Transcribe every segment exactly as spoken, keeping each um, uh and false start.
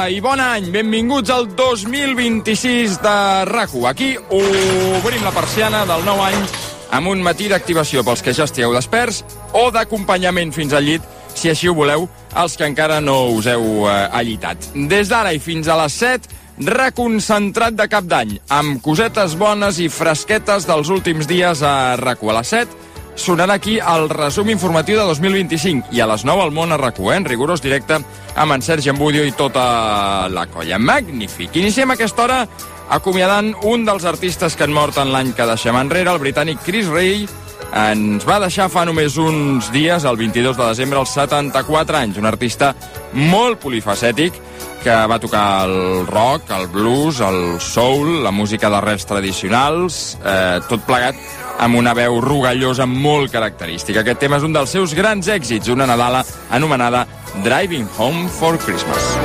dia i bon any. Benvinguts al dos mil vint-i-sis de RAC1. Aquí obrim la persiana del nou any amb un matí d'activació pels que ja estigueu desperts o d'acompanyament fins al llit, si així ho voleu, els que encara no us heu eh, allitat. Des d'ara i fins a les set, reconcentrat de cap d'any, amb cosetes bones i fresquetes dels últims dies a RAC1. A les set sonarà aquí el resum informatiu de dos mil vint-i-cinc i a les nou al món a RAC1, eh? En rigorós directe amb en Sergi Ambudio i tota la colla. Magnífic. Iniciem aquesta hora acomiadant un dels artistes que han mort en l'any que deixem enrere, el britànic Chris Rea. Ens va deixar fa només uns dies, el vint-i-dos de desembre, als setanta-quatre anys. Un artista molt polifacètic que va tocar el rock, el blues, el soul, la música d'arrels tradicionals, eh, tot plegat amb una veu rugallosa molt característica. Aquest tema és un dels seus grans èxits, una nadala anomenada Driving Home for Christmas.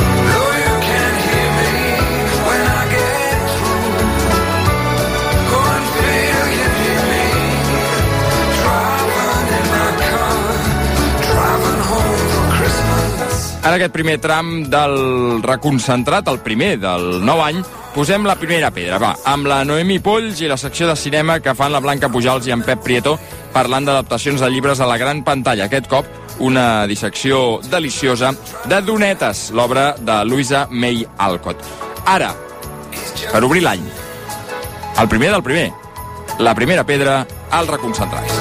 En aquest primer tram del reconcentrat, el primer del nou any, posem la primera pedra, va, amb la Noemi Polls i la secció de cinema que fan la Blanca Pujals i en Pep Prieto parlant d'adaptacions de llibres a la gran pantalla. Aquest cop, una dissecció deliciosa de Donetes, l'obra de Louisa May Alcott. Ara, per obrir l'any, el primer del primer, la primera pedra al reconcentrat.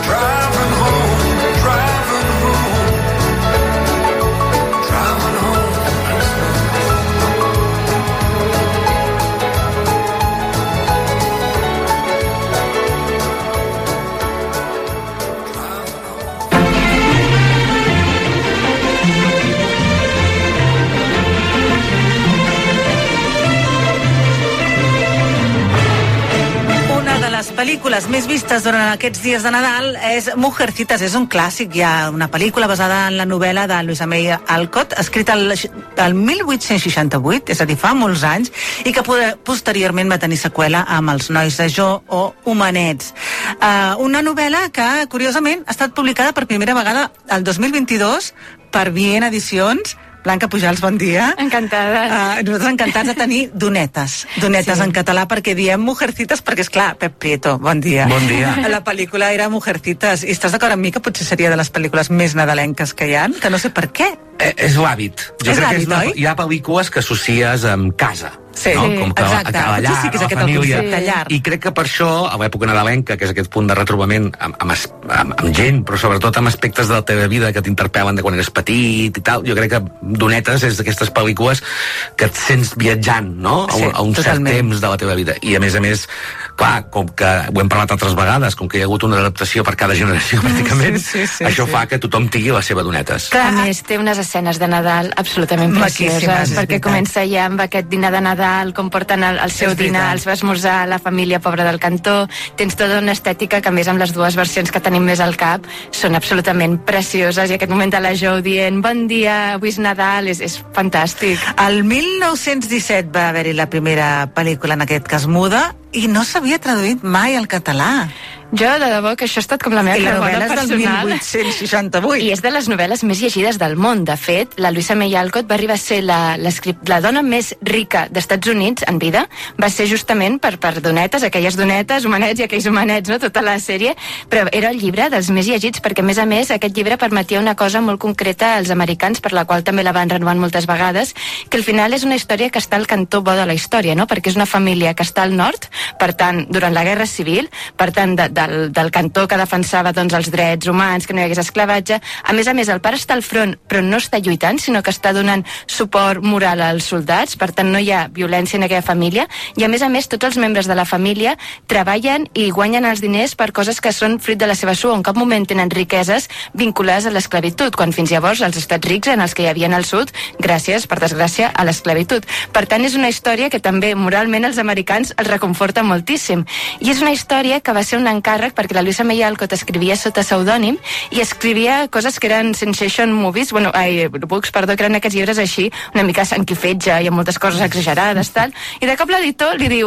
Pel·lícules més vistes durant aquests dies de Nadal és Mujercitas. És un clàssic, ja una pel·lícula basada en la novel·la de Louisa May Alcott, escrita el, el mil vuit-cents seixanta-vuit, és a dir, fa molts anys, i que posteriorment va tenir seqüela amb Els nois de Jo o Homenets. Uh, una novel·la que, curiosament, ha estat publicada per primera vegada el dos mil vint-i-dos per Bien Edicions. Blanca Pujals, bon dia. Encantada. Uh, nosaltres encantats de tenir Donetes. Donetes sí. En català, perquè diem Mujercitas, perquè, és clar, Pep Prieto, bon dia. Bon dia. La pel·lícula era Mujercitas, i estàs d'acord amb mi que potser seria de les pel·lícules més nadalenques que hi ha, que no sé per què. Eh, és l'hàbit. Jo és crec l'hàbit, que és una, oi? hi ha pel·lícules que associes amb casa. Sí, no? Com que exacte. a la llar, Sí, que és a la aquest família. el concepte llar. I crec que per això, a l'època nadalenca, que és aquest punt de retrobament amb, amb, amb, amb gent, però sobretot amb aspectes de la teva vida que t'interpel·len de quan eres petit i tal, jo crec que Donetes és d'aquestes pel·lícules que et sents viatjant, no? A, sí, a un totalment. cert temps de la teva vida. I a més a més, clar, com que ho hem parlat altres vegades, com que hi ha hagut una adaptació per cada generació pràcticament, sí, sí, sí, això sí. fa que tothom tingui la seva Donetes. Clar. A més, té unes escenes de Nadal absolutament precioses, Maquíssimes, perquè veritat. comença ja amb aquest dinar de Nadal, com porten el, el seu És dinar, veritat. els va esmorzar la família pobra del cantó, tens tota una estètica que, a més, amb les dues versions que tenim més al cap, són absolutament precioses, i aquest moment de la Jo dient bon dia, avui és Nadal, és, és fantàstic. El mil nou-cents disset va haver-hi la primera pel·lícula, en aquest cas muda, i no s'havia traduït mai al català. Jo, de debò, que això ha estat com la meva I la carrera novel·la és del personal. mil vuit-cents seixanta-vuit. I és de les novel·les més llegides del món. De fet, la Louisa May Alcott va arribar a ser la, la dona més rica d'Estats Units en vida. Va ser justament per, per donetes, aquelles donetes, homenets i aquells homenets, no? Tota la sèrie. Però era el llibre dels més llegits, perquè, a més a més, aquest llibre permetia una cosa molt concreta als americans, per la qual també la van renovant moltes vegades, que al final és una història que està al cantó bo de la història, no? Perquè és una família que està al nord, per tant, durant la Guerra Civil, per tant, de, del, del cantó que defensava, doncs, els drets humans, que no hi hagués esclavatge. A més a més, el pare està al front, però no està lluitant, sinó que està donant suport moral als soldats, per tant no hi ha violència en aquella família, i a més a més tots els membres de la família treballen i guanyen els diners per coses que són fruit de la seva sua. En cap moment tenen riqueses vinculades a l'esclavitud, quan fins llavors els estats rics en els que hi havia al sud, gràcies, per desgràcia, a l'esclavitud. Per tant, és una història que també moralment els americans els reconforta moltíssim. I és una història que va ser un encàrrec perquè la Louisa May Alcott escrivia sota pseudònim i escrivia coses que eren sensation movies, bueno, ai, books, perdó, que eren aquests llibres així, una mica sanquifetge i amb moltes coses exagerades, tal, i de cop l'editor li diu: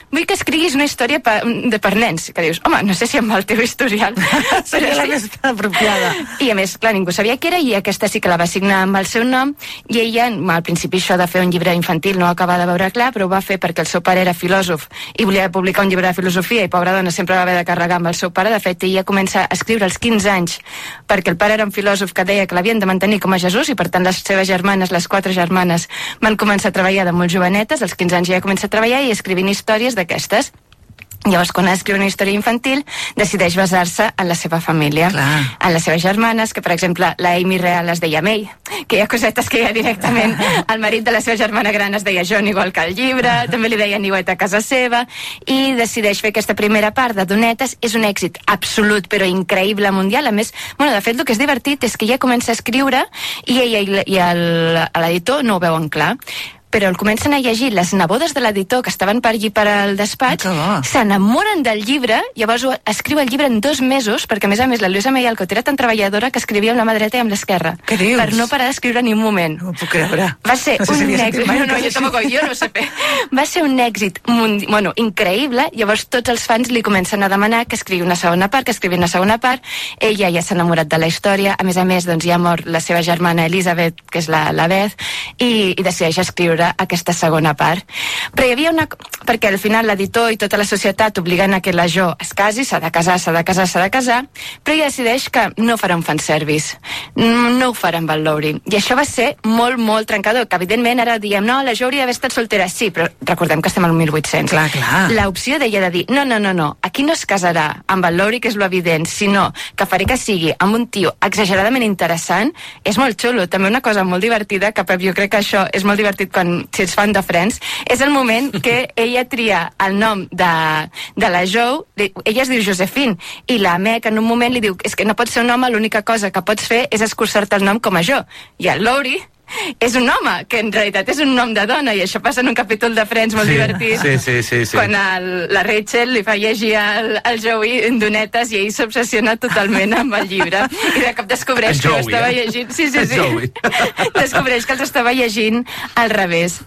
vull que escriguis una història per, de per nens. Que dius, home, no sé si amb el teu historial seria la més apropiada. I a més, clar, ningú sabia què era, i aquesta sí que la va signar amb el seu nom, i ella, al principi això de fer un llibre infantil no acaba de veure clar, però ho va fer perquè el seu pare era filòsof i volia publicar un llibre de filosofia, i pobra dona sempre va haver de carregar amb el seu pare. De fet, ella comença a escriure als quinze anys perquè el pare era un filòsof que deia que l'havien de mantenir com a Jesús, i per tant les seves germanes, les quatre germanes, van començar a treballar de molt jovenetes. Als quinze anys ja comença a treballar i escrivint històries d'aquestes. Llavors, quan escriu una història infantil, decideix basar-se en la seva família, Clar. en les seves germanes, que per exemple la Amy Real es deia May, que hi ha cosetes que hi ha directament. El marit de la seva germana gran es deia John, igual que el llibre, també li deia Niuet a casa seva, i decideix fer aquesta primera part de Donetes. És un èxit absolut, però increïble, mundial. A més, bueno, de fet, el que és divertit és que ella comença a escriure i ella i i el- l'editor no ho veuen clar, però el comencen a llegir les nebodes de l'editor que estaven per allí per al despatx, Que bo. s'enamoren del llibre, llavors ho- escriu el llibre en dos mesos, perquè a més a més la Luisa May Alcott era tan treballadora que escrivia amb la mà dreta i amb l'esquerra, Què dius? per no parar d'escriure ni un moment. No ho puc creure. Va ser No sé si un havia sentit èxit, mai no, una no, cosa jo així. tampoc, jo no ho sé fer. Va ser un èxit mundi... bueno, increïble. Llavors tots els fans li comencen a demanar que escrigui una segona part, que escrigui una segona part. Ella ja s'ha enamorat de la història, a més a més doncs, ja ha mort la seva germana Elizabeth, que és la, la Beth, i, i decideix escriure aquesta segona part. Però hi havia una... perquè al final l'editor i tota la societat obliguen a que la Jo es casi, s'ha de casar, s'ha de casar, s'ha de casar, però ella decideix que no farà un fanservice, no ho farà amb el Laurie. I això va ser molt, molt trencador, que evidentment ara diem, no, la Jo hauria d'haver estat soltera, sí, però recordem que estem al mil vuit-cents. Clar, clar. L'opció d'ella de dir, no, no, no, no, aquí no es casarà amb el Laurie, que és lo evident, sinó que faré que sigui amb un tio exageradament interessant, és molt xulo. També una cosa molt divertida, que Pep, jo crec que això és molt divertit quan, si ets fan de Friends, és el moment que ella tria el nom de, de la Jo, ella es diu Josephine, i la Meg en un moment li diu, és que no pots ser un home, l'única cosa que pots fer és escurçar-te el nom com a Jo. I el Laurie és un home, que en realitat és un nom de dona, i això passa en un capítol de Friends molt Sí, divertit, sí, sí, sí, sí. quan el, la Rachel li fa llegir el, el Joey en donetes i ell s'obsessiona totalment amb el llibre, i de cop descobreix El que ho Joey, estava eh? llegint, sí, sí, El sí, Joey. descobreix que els estava llegint al revés.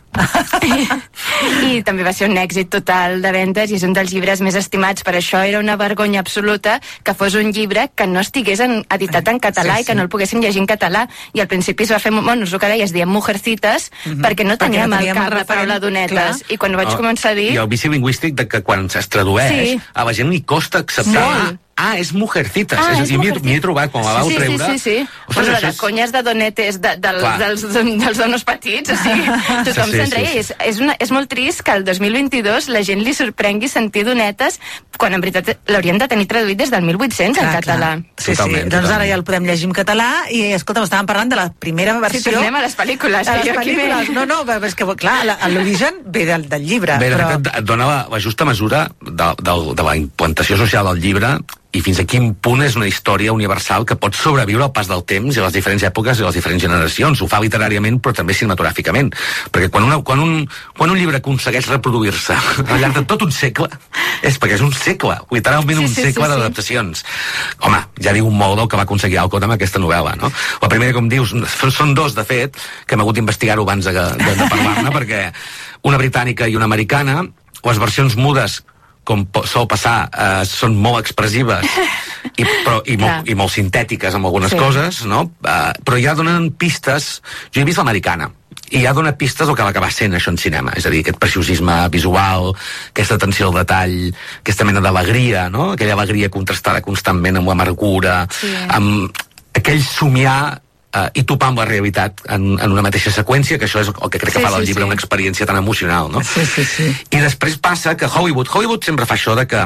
I també va ser un èxit total de vendes, i és un dels llibres més estimats. Per això era una vergonya absoluta que fos un llibre que no estigués en, editat en català, Sí, i que sí. no el poguéssim llegir en català, i al principi es va fer, bueno, és el que deies, diem Mujercitas, Mhm. perquè no Perquè no teníem al teníem cap el la referent, paraula donetes, clar. i quan ho vaig Oh, començar a dir... I el vici lingüístic de que quan es tradueix, Sí. a la gent li costa acceptar. Molt. Ah, és Mujercitas. Ah, és a és dir, m'hi he- Mujercitas. m'hi he trobat quan la vau sí, treure. Sí, sí, sí. Ostres, Bueno, això de és- conyes de donetes de, del, Clar. dels, dels donos petits, o sigui, tothom Sí, sí, se'n reia. sí, sí. És, és, una, és molt trist que el dos mil vint-i-dos la gent li sorprengui sentir donetes, quan en veritat l'haurien de tenir traduït des del mil vuit-cents en Clar, català. clar. Sí, Totalment, sí. Doncs ara totalment. ja el podem llegir en català i, escolta, estàvem parlant de la primera Si versió... tornem a les pel·lícules, de que les jo aquí pel·lícules. ve... No, no, però és que, clar, la- l'origen ve del, del llibre. Bé, de però... fet, et dona la, la justa mesura de, de, de la implantació social del llibre i fins a quin punt és una història universal que pot sobreviure al pas del temps i a les diferents èpoques i a les diferents generacions. Ho fa literàriament, però també cinematogràficament. Perquè quan, una, quan, un, quan un llibre aconsegueix reproduir-se al llarg de tot un segle, és perquè és un segle, literalment Sí, un sí, sí, segle sí. d'adaptacions. Home, ja diu molt del que va aconseguir Alcott amb aquesta novel·la, no? La primera, com dius, són dos, de fet, que hem hagut d'investigar-ho abans de, de, de parlar-ne, perquè una britànica i una americana, les versions mudes, com po- sol passar, eh, són molt expressives i, però, i, molt, Clar. i molt sintètiques amb algunes Sí. coses, no? Eh, però ja donen pistes. Jo he vist l'americana i ja dona pistes del que va acabar sent això en cinema, és a dir, aquest preciosisme visual, aquesta atenció al detall, aquesta mena d'alegria, no? Aquella alegria contrastada constantment amb l'amargura, Sí. amb aquell somiar Uh, i topar amb la realitat en, en una mateixa seqüència, que això és el que crec que Sí, fa del sí, llibre sí. una experiència tan emocional, no? Sí, sí, sí. I després passa que Hollywood, Hollywood sempre fa això de que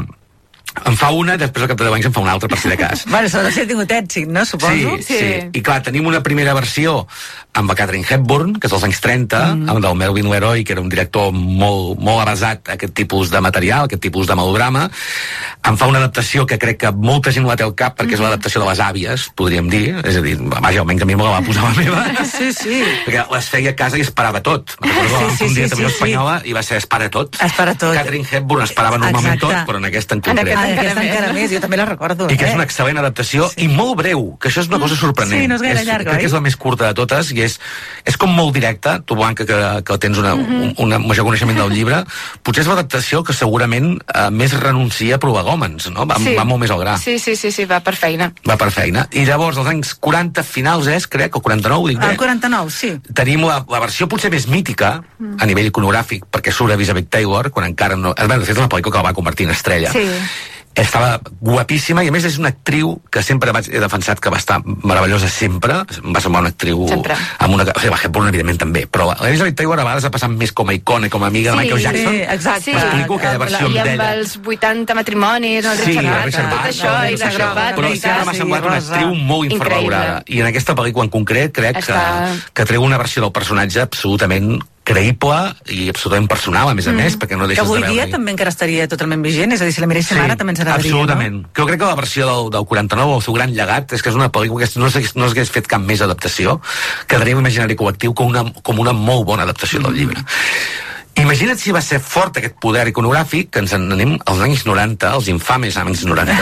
en fa una i després al cap de deu anys en fa una altra per si de cas. Bueno, s'ha de ser tingut èxit, no? Suposo. Sí, sí, Sí. I clar, tenim una primera versió amb la Katharine Hepburn, que és dels anys trenta, mm. amb el Melvin Leroy, que era un director molt, molt avasat a aquest tipus de material, aquest tipus de melodrama. En fa una adaptació que crec que molta gent la té al cap, perquè és l'adaptació de les àvies, podríem dir. És a dir, vaja, almenys a mi me la va posar la meva. Sí, sí. Perquè les feia a casa i esperava tot. Me'n recordo Sí, que sí, un dia sí, televisió sí, sí. espanyola i va ser espera tot. Espera tot. Catherine Hepburn esperava normalment Exacte. tot, però en aquesta en En concret. aquest Ah, aquesta encara més, jo també la recordo. I que eh? és una excel·lent adaptació sí. i molt breu, que això és una cosa sorprenent. Sí, no és gaire llarga, crec que és la més curta de totes i és, és com molt directa. Tu, Blanca, que, que tens una, uh-huh. un, un major coneixement del llibre, potser és l'adaptació que segurament eh, més renuncia a prolegòmens, no? Va, sí. va molt més al gra. Sí, sí, sí, sí, va per feina. Va per feina. I llavors, als anys quaranta finals és, crec, o quaranta-nou, dic bé. El quaranta-nou, sí. Tenim la, la versió potser més mítica, mm. a nivell iconogràfic, perquè surt Elizabeth Taylor, quan encara no... De fet, és una pel·lícula que la va convertir en estrella. Sí. Estava guapíssima i a més és una actriu que sempre vaig, he defensat que va estar meravellosa sempre, em va semblar una actriu sempre. Amb una, o sigui, la Hepburn evidentment també, però l'Elizabeth Taylor a vegades ha passat més com a icona, com a amiga sí, de Michael Jackson. Sí, exacte. Sí. M'explico aquella versió I amb d'ella. els vuitanta matrimonis, el Sí, Richard el Bach, Richard tot Bach, això, no, i la això. gravat, Però sempre m'ha semblat una actriu molt infravalorada. I en aquesta pel·lícula en concret crec Està... que, que treu una versió del personatge absolutament creïble i absolutament personal, a més a mm. més, perquè no deixes de veure-hi. Que avui dia de també encara estaria totalment vigent, és a dir, si la miréssim sí, ara també ens agradaria, absolutament. No? Que jo crec que la versió del, del quaranta-nou, el seu gran llegat, és que és una pel·lícula que no s'hagués no fet cap més adaptació, quedaria un imaginari col·lectiu com una, com una molt bona adaptació del llibre. Imagina't si va ser fort aquest poder iconogràfic que ens en anem als anys noranta, els infames anys noranta.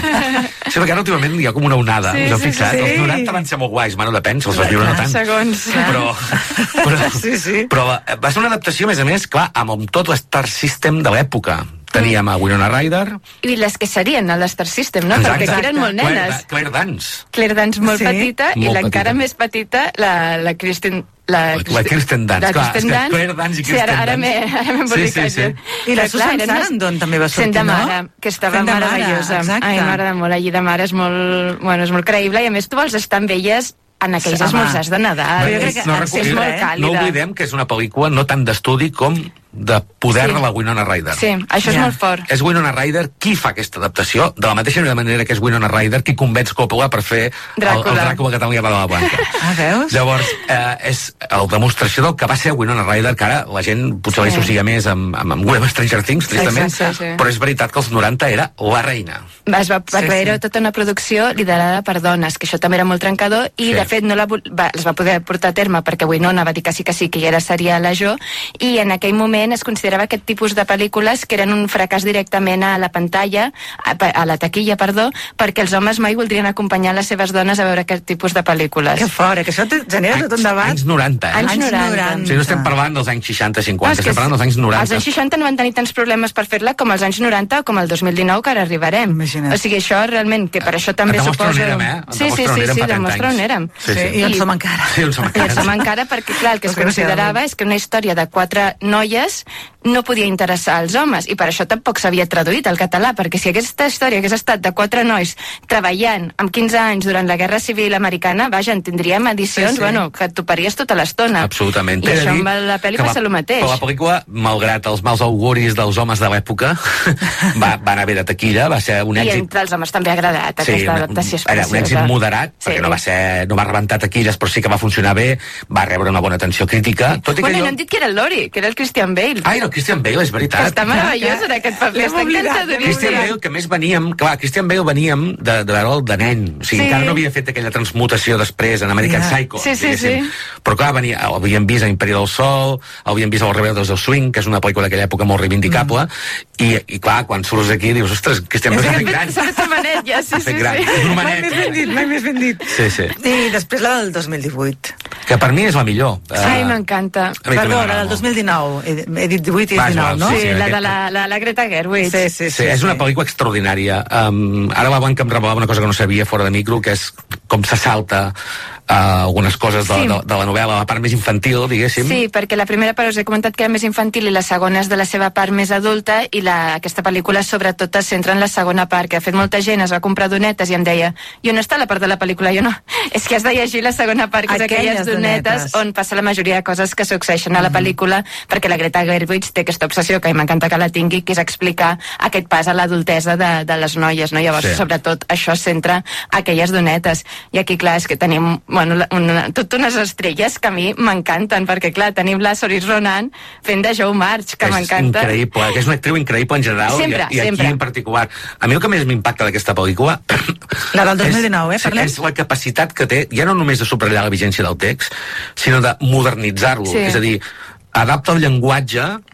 Sí, perquè ara últimament hi ha com una onada, sí, us heu sí, fixat? Sí. Els noranta van ser molt guais, mano de pens, els vas viure no tant. Segons. Però, però, sí, sí. però va ser una adaptació, a més a més, clar, amb, amb tot l'Star System de l'època. Teníem a Winona Ryder. I les que serien a l'Star System, no? Exacte. Perquè aquí eren molt nenes. Claire, Claire Dance. Claire Dance molt sí? petita Molt i l'encara petita. més petita, la, la Kristen... La, la Kirsten Dunst, la clar, Kirsten és que Dunst. Claire Dance i Kirsten sí, ara, ara Dunst. m'he ara m'he Sí, sí, sí. I la Susan Sarandon també va sortir, Sent de no? mare, que estava Fent de mare, meravellosa. exacte. Ai, m'agrada molt, allí de mare és molt, bueno, és molt creïble i a més tu vols estar amb elles en aquells Home. esmorzars de Nadal. Jo Jo crec crec que no, que sempre, és molt eh? càlida. no oblidem que és una pel·lícula no tant d'estudi com de poder Sí. de la Winona Ryder. Sí, això és Ja. molt fort. És Winona Ryder qui fa aquesta adaptació, de la mateixa manera que és Winona Ryder qui convenç Coppola per fer el, el Dràcula. Dràcula que tenia la Blanca. Ah, veus? Llavors, eh, és la demostració del que va ser Winona Ryder, que ara la gent potser Sí. sí. l'associa més amb, amb, amb Web Stranger Things, tristament, Exacte, sí. però és veritat que als noranta era la reina. Es va, Sí, sí, sí. Era sí. tota una producció liderada per dones, que això també era molt trencador, i Sí. de fet no la, vol- va, es va poder portar a terme perquè Winona va dir que sí que sí, que ja era seria la Jo, i en aquell moment es considerava aquest tipus de pel·lícules que eren un fracàs directament a la pantalla, a, a la taquilla, perdó, perquè els homes mai voldrien acompanyar les seves dones a veure aquest tipus de pel·lícules. Que fort, eh? Que això te genera tot un debat. Anys noranta, eh? Anys Anys noranta. noranta. O sigui, no estem parlant dels anys seixanta cinquanta, és que estem parlant dels anys noranta. Els anys seixanta no van tenir tants problemes per fer-la com els anys noranta o com el dos mil dinou, que ara arribarem. Imagina't. O sigui, això realment, que per això també Et demostra suposa... on érem, eh? Et Sí, sí, demostra on sí, érem sí, fa trenta demostra anys. on érem. Sí, sí. I on som encara. Sí, on som I encara. som encara perquè, clar, el que es Els que no s'hi considerava adonen. és que una història de quatre noies no podia interessar als homes, i per això tampoc s'havia traduït al català, perquè si aquesta història hagués estat de quatre nois treballant amb quinze anys durant la Guerra Civil Americana, vaja, en tindríem edicions, Sí, sí. bueno, que et toparies tota l'estona. Absolutament. I T'he de això dir amb la pel·li que va ser el mateix. Però la pel·lícula, malgrat els mals auguris dels homes de l'època, va, va anar bé de taquilla, va ser un I èxit. entre els homes també ha agradat aquesta adaptació era un èxit especiosa. moderat, Sí. perquè no va, ser, no va rebentar taquilles, però sí que va funcionar bé, va rebre una bona atenció crítica. Tot i que Bueno, i jo... no hem dit que era el Lori, que era el Christian Bale. Ai, no, Christian Bale, és veritat. Que està meravellós en aquest paper, L'hem està oblidat, encantadoríssim. Christian Bale, que més veníem... Clar, Christian Bale veníem de, de veure'l de nen. O sigui, Sí. encara no havia fet aquella transmutació després en American Ja. Psycho. Sí, sí, diguéssim. sí. Però clar, venia, l'havíem vist a Imperi del Sol, l'havíem vist a Els Rebeldes del Swing, que és una pel·lícula d'aquella època molt reivindicable, mm. i, i clar, quan surts aquí dius, ostres, Christian Bale s'ha fet gran. S'ha fet homenet, ja, sí, S'ha sí, fet gran. sí. És un Mai homenet. més ben dit, mai més ben dit. Sí, sí. I després la del dos mil divuit. Que per mi és la millor. Ai, Eh, m'encanta. a mi també Perdó, la m'agrada del dos mil molt. dinou. He, he dit divuit i Va, dinou, val, no? Sí, sí, la aquest- de la, la, la Greta Gerwig. Sí, sí, Sí, és una pel·lícula extraordinària. Um, ara la Blanca em revelava una cosa que no sabia fora de micro, que és com se salta uh, algunes coses de, Sí. de, de la novel·la, la part més infantil, diguéssim. Sí, perquè la primera part us he comentat que era més infantil i la segona és de la seva part més adulta, i la, aquesta pel·lícula sobretot es centra en la segona part, que de fet molta gent es va comprar donetes i em deia, i on està la part de la pel·lícula? Jo no, és que has de llegir la segona part, que és Aquelles aquelles donetes, donetes. on passa la majoria de coses que succeeixen a la pel·lícula, perquè la Greta Gerwig té aquesta obsessió, que a mi m'encanta que la tingui, que és explicar aquest pas a l'adultesa de, de les noies, no? Llavors, Sí. sobretot, això es centra aquelles donetes. I aquí, clar, és que tenim, bueno, la- una, tot unes estrelles que a mi m'encanten, perquè, clar, tenim la Saoirse Ronan fent de Joe March, que és m'encanta. increïble, que és una actriu increïble en general, Sempre, i, i aquí sempre. en particular. A mi el que més m'impacta d'aquesta pel·lícula La del dos mil és- dinou, eh, sí, parlem? és la capacitat que té, ja no només de subratllar la vigència del text, sinó de modernitzar-lo. Sí. És a dir, adapta el llenguatge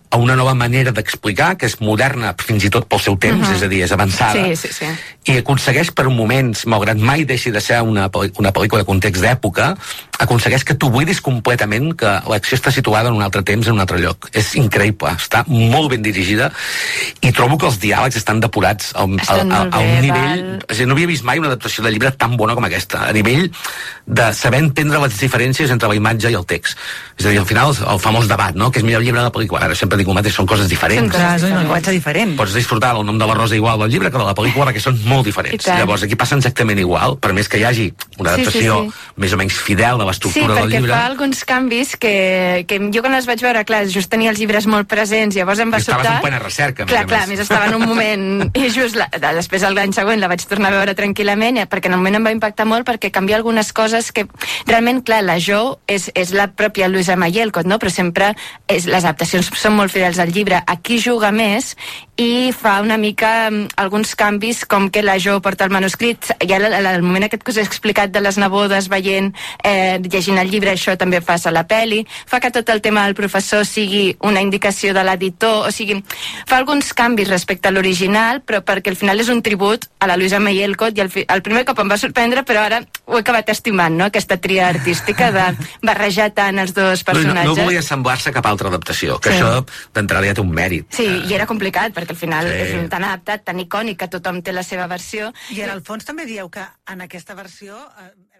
a una nova manera d'explicar, que és moderna fins i tot pel seu temps, uh-huh. és a dir, és avançada, sí, sí, sí. i aconsegueix per moments, malgrat mai deixi de ser una, una pel·lícula de context d'època, aconsegueix que t'oblidis completament que l'acció està situada en un altre temps, en un altre lloc. És increïble, està molt ben dirigida, i trobo que els diàlegs estan depurats a, a, a, a un nivell... O sigui, no havia vist mai una adaptació de llibre tan bona com aquesta, a nivell de saber entendre les diferències entre la imatge i el text. És a dir, al final, el famós debat, no?, que és millor llibre de la pel·lícula. Ara sempre dic el mateix, són coses diferents. Clar, és un llenguatge diferent. Pots disfrutar el nom de la Rosa igual del llibre que de la pel·lícula, perquè són molt diferents. Llavors, aquí passa exactament igual, per més que hi hagi una adaptació sí, sí, sí. més o menys fidel de l'estructura sí, del llibre. Sí, perquè fa alguns canvis que, que jo quan els vaig veure, clar, just tenia els llibres molt presents, llavors em va sobtar... Estaves en plena recerca, clar, clar, més estava en un moment... I just la, després l'any següent la vaig tornar a veure tranquil·lament, perquè en un moment em va impactar molt perquè canvia algunes coses que realment, clar, la Jo és, és la pròpia Louisa May Alcott, no? Però sempre és, les adaptacions són molt fidels al llibre. Aquí juga més i fa una mica um, alguns canvis, com que la Jo porta el manuscrit, ja al moment aquest que us he explicat de les nebodes veient, eh, llegint el llibre, això també fa a la peli, fa que tot el tema del professor sigui una indicació de l'editor, o sigui, fa alguns canvis respecte a l'original, però perquè al final és un tribut a la Louisa May Alcott, i el, el primer cop em va sorprendre, però ara ho he acabat estimant, no?, aquesta tria artística de barrejar tant els dos personatges. No, no volia semblar-se a cap altra adaptació, que sí. Això d'entrada ja té un mèrit. Sí, i era complicat, perquè al final sí. és tan adaptat, tan icònic, que tothom té la seva versió. I en el fons també dieu que en aquesta versió... Eh...